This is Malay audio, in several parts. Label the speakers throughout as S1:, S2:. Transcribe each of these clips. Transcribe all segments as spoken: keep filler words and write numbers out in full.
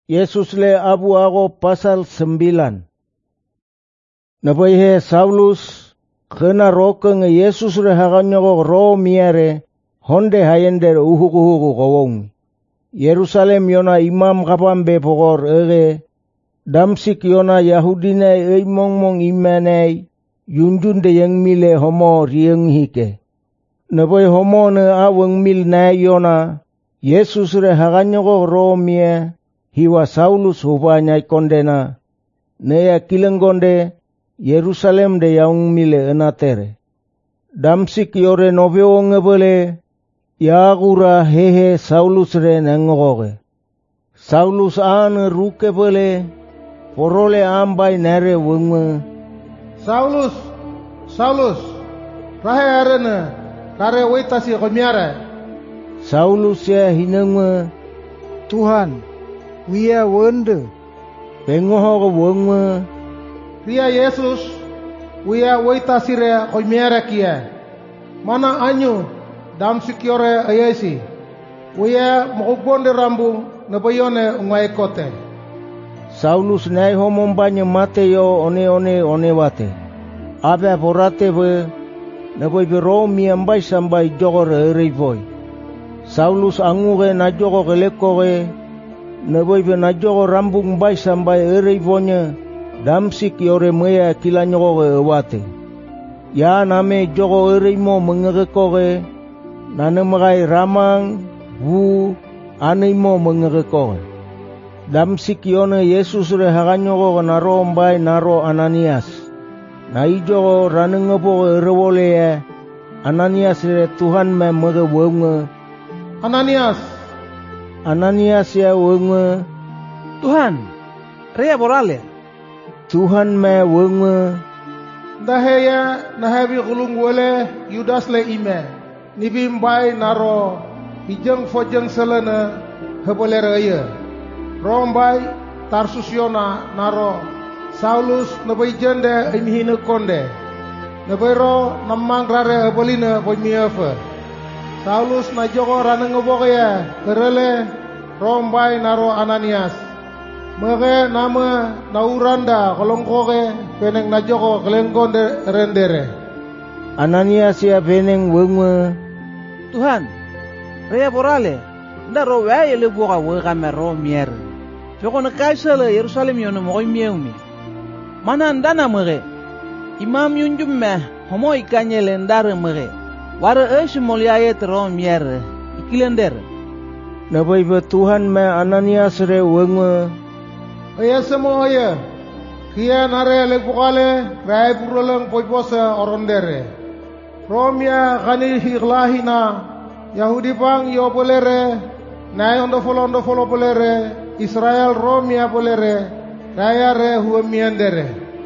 S1: Yesus le abu ago pasal sembilan. Napai Saulus kena roke nge Yesus re haganyo ro miare honde hayende uhu uhu gowong. Yerusalem yona imam kapambe pokor ege Damsik yona Yahudine ei mong mong imanei yunjunde yang mile homo rieng hike. Napai homo ne aweng mil na yona Yesus re haganyo ro mie hiwa Saulus hubanya kondena neya kilenggonde Yerusalem de yaung mile enatere. Damsik yore noveo ngebele yagura hehe Saulus re nengoge. Saulus ane ruke bele porole ambai nere wengme.
S2: Saulus, Saulus, rahe arene, kare waitasi komiare.
S1: Saulus ya hinengme.
S3: Tuhan, wia wende.
S1: Pengoho wengme.
S2: Ria Yesus, wia waitasi re komiare kia. Mana anyu Damsik yore ayesi. Wia mokubonde rambu nabayone ungai kote.
S1: Saulus nai homombanya mate yo one one one wate. Abe porate we naboy biro mi ambai sambai jogor reivoi. Saulus anguge na jogo gelekoge naboy be na jogo rambung bai sambai reivonya Damsik yore meya kilanyoge wate. Ya name jogo reimo mengerekoge nanemagai ramang wu animo mengerekoge. Damsik yone Yesus re haganyo naro mbai naro Ananias. Na ijo ranengopo rewole ya Ananias re Tuhan me mege wenge.
S2: Ananias.
S1: Ananias ya wenge.
S3: Tuhan, rea borale.
S1: Tuhan me wenge.
S2: Daheya nahebi gulung wole Yudas le ime. Nibi mbai naro hijeng fojeng selena hebole raya. Rombai Tarsus yona naro Saulus nabai jende imhine konde. Nabai ro namang rare abolina boimiefe. Saulus na jogo ranengoboge ya kerele rombai naro Ananias. Mege nama nauranda kolongkoge peneng na jogo kelengkonde rendere.
S1: Ananias ya peneng wenge.
S3: Tuhan, rea borale. Ndaro wae le boga wega mero mier. Feko na kaisele Yerusalem yona moy miewmi. Mana ndana mege. Imam yunjum me homo ikanyele ndare mege. Wara esh moliaye tro mier ikilender.
S1: Nabai be Tuhan me Ananias re wenge.
S2: Aya semo aya. Kia nare le bogale rai purolang poiposa orondere. Romia gani higlahina Yahudi bang yo bolere nai ondo folo ondo folo bolere Israel Romia bolere raya re huwa miandere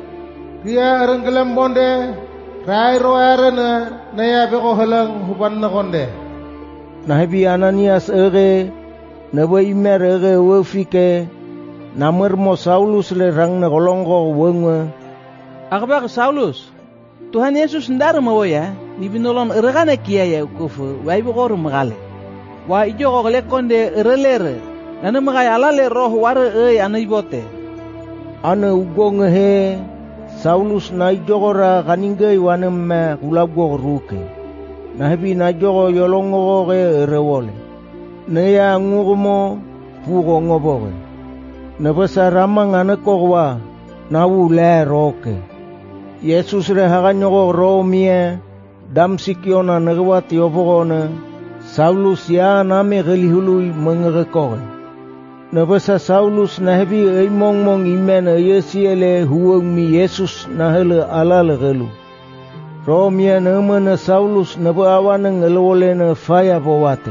S2: ria renggelem bonde rai ro arena naya beko halang huban nakonde.
S1: Nahebi Ananias ere nabai mer ere wefike namermo Saulus le rang na golongo wenge.
S3: Akbak Saulus, Tuhan Yesus ndar mo ya ni binolon ergane kia ya kufu wai bogor magale. Wa ijo gole konde erelere nana magai alale roh war e anaibote.
S1: Ana ugong he Saulus na ijogora kaninge wanem kulago ruke. Nahebi na jogo yolongo ge rewole. Neya ngurumo pugo ngoboge. Nebasa ramang anakogwa na ule roke. Yesus re haganyo ro mie Damsik yona negwat yobogone Saulus ya name gelihului mengerekoge. Nebasa Saulus nahebi ei mong mong imen yesiele huweng mi Yesus nahele alale gelu. Ro mie nemene Saulus nebe awaneng elwole ne faya bowate.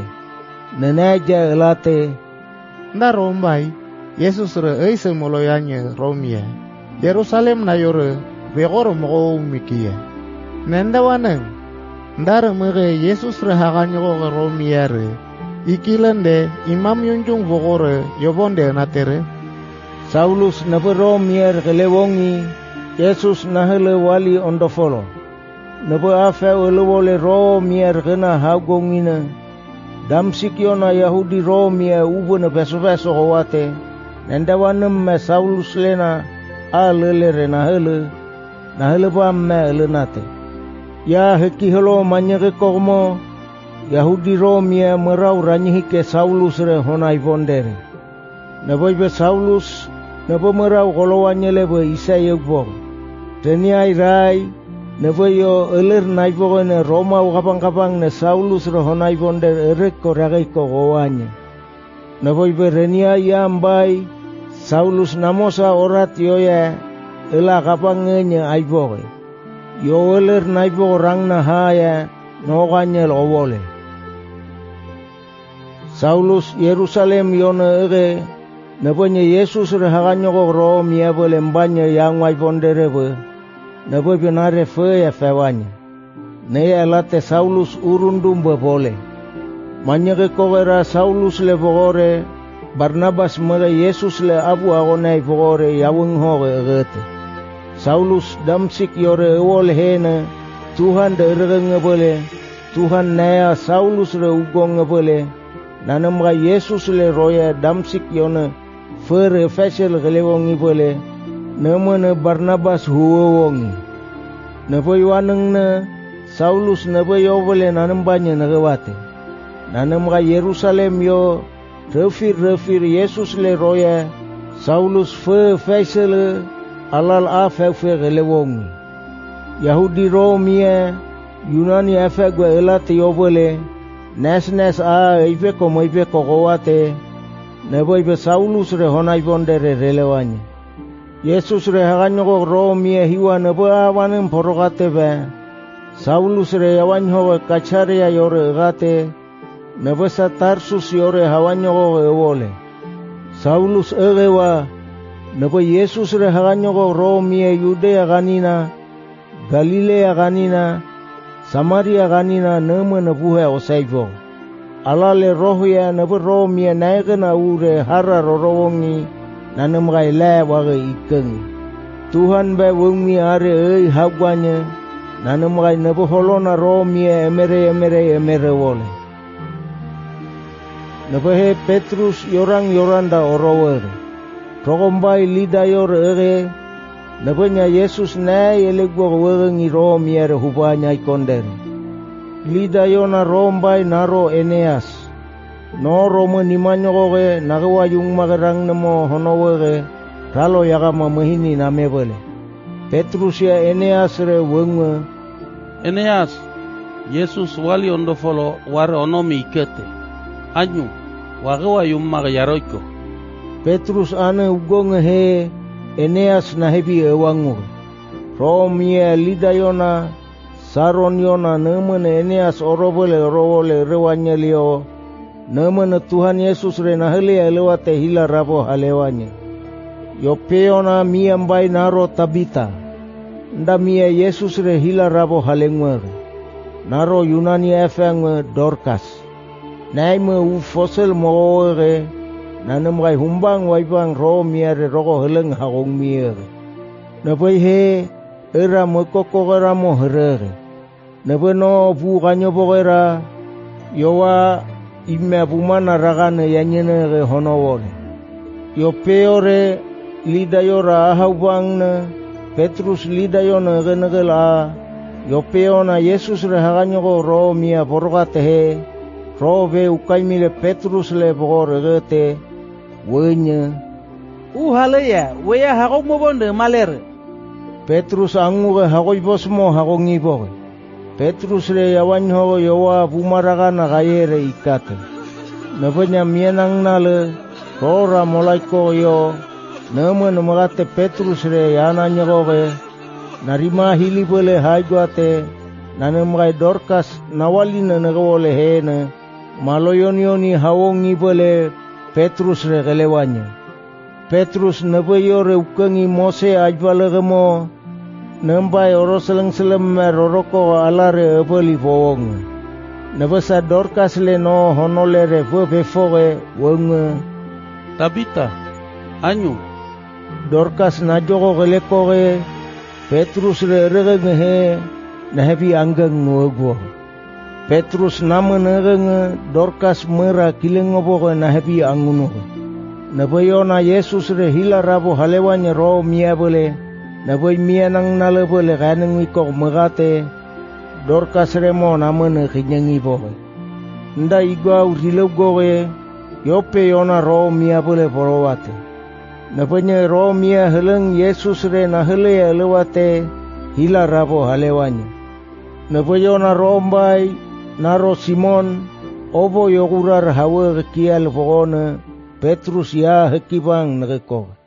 S1: Nenaja elate.
S4: Ndaro mbai Yesus re ei semoloyanye Romia. Yerusalem na yore begoro mo mikia. Nenda waneng ndare mege Yesus re haganyo Romia re. Ikilende imam yunjung bogore yobonde natere.
S1: Saulus nebe Romia gelewongi Yesus nahele wali ondofolo. Nebe afe elwole Romia gena hagongina. Damsik yona Yahudi Romia ubune beso beso wate. Nendawanem me Saulus lena a lelere na hele, na hele ba me elenate. Ya heki helo manyere kormo, Yahudi Romia merau ranyihi ke Saulus re honai vondere. Naboibe Saulus, nabo merau kolowanya lebe isa yekbor. Teniai rai, nabo yo eler naibore ne Roma ukapang-kapang ne Saulus re honai vondere erek koragai kogowanya. Naboibe renia yambai, Saulus namosa orat yoya, ela kapangenya aibore. Yo eler naibo orang na haya, noganya lowole. Saulus Yerusalem yona ere, nabonya Yesus rehaganyo ko Romia bolembanya yang wai bonderebe, nabo benare fe ya fewanya. Neya late Saulus urundum bebole. Manyere kogera Saulus le bogore, Barnabas mere Yesus le abu agonai bogore yaweng hore erete. Saulus damsik yore ewol hene, Tuhan de erenge bole, Tuhan naya Saulus re ugong bole, nanamra Yesus le roya damsik yone, fere fesel gelewongi bole, nemene Barnabas huwongi. Nepo yuaneng ne, Saulus nepo yo bole nanambanya negewate. Nanamra Yerusalem yo, refir-refir Yesus le roya, Saulus fe fesel alal a fefe gelewongi. Yahudi Romia, Yunani afe gwe elate yobole, nes-nes a ife komo ife kokowate, nebo ife Saulus re honai bondere relewanya. Yesus re haganyoko Romia hiwa nebo awanen porogate be, Saulus re yawanyo kacharia yore egate, nebo sa Tarsus yore hawanyoko ewole. Saulus egewa, nebo Yesus re haganyoko Romia Yudea ganina, Galilea ganina, Samaria ganina nema nebuhe osaivo. Alale rohya nebo Romia naigena ure hara rorowongi, nanemgai le wage ikengi. Tuhan be wungi are ei hagwanya, nanemgai nebo holona Romia emere emere emere wole. Nebo he Petrus yorang yoranda orowere. Rogombai lida yor ere, nabanya Yesus na yelegbo werengi Romia re hubanya ikondere. Lida yona rombai naro Eneas. No Roma nimanyo goge nagawa yung magarang namo honowere, ralo yagama mahini na mebele. Petrus ya Eneas re wenge.
S5: Eneas, Yesus wali ondo folo war onomi ikete. Anyu, wagawa yung magayaroiko.
S1: Petrus ane ugong he Eneas na hebi ewangu. Romia lida yona, saron yona nemene Eneas orobole orobole rewanya liyo. Nemene Tuhan Yesus re naheli elewate hila rabo halewanya. Yope yona miambai naro Tabita. Nda mia Yesus re hila rabo halengwer. Naro Yunani efeng Dorcas. Naime u fosel moore. Nanamgai humbang waibang Romia re rogo heleng hagong miere. Napai he era mo kokogera mo herere. Napai no bu ganyo bogera yowa imme bumana ragane yanyene re honowole. Yo peore lida yora ahaubang na Petrus lida yona genegela. Yo peona Yesus re haganyo go Romia borogate he. Robe ukaimile Petrus le bogorete. Wenya
S3: uhalaya weya hago mobonde malere.
S1: Petrus anguge hago bosmo hago ngiboge. Petrus re yawanyo yowa bumaraga na gayere ikate. Nabanya mienang nale rora molaiko yo nemo nomagate Petrus re yananya goge narima hili bole haigwate nanemgai Dorcas nawalina negole hene maloyonioni hawongi bole Petrus re gelewanya. Petrus nebeyo re ukengi Mose ajbalegemo, nembai oroseleng selem meroroko alare ebeli bowong. Nebesa Dorcas le no honole re bebefoge wenge.
S5: Tabita, anyu.
S1: Dorcas najogo gelekoge, Petrus re regengehe, nahebi anggeng nuego. Petrus nama nerenge Dorcas mera kilengoboge nahebi angunuge. Nabayona Yesus re hila rabo halewanya ro mia bole. Nabay mia nang nalabole kanang mikok magate. Dorkas remo namene kinyangi boke. Nda igwa urilog goge. Yope yona ro mia bole porowate. Napanya ro mia heleng Yesus re na hele alewate hila rabo halewanya. Napayona ro mbai naro Simon obo yogurar hawe kial fogone Petrus ya hekibang nageko.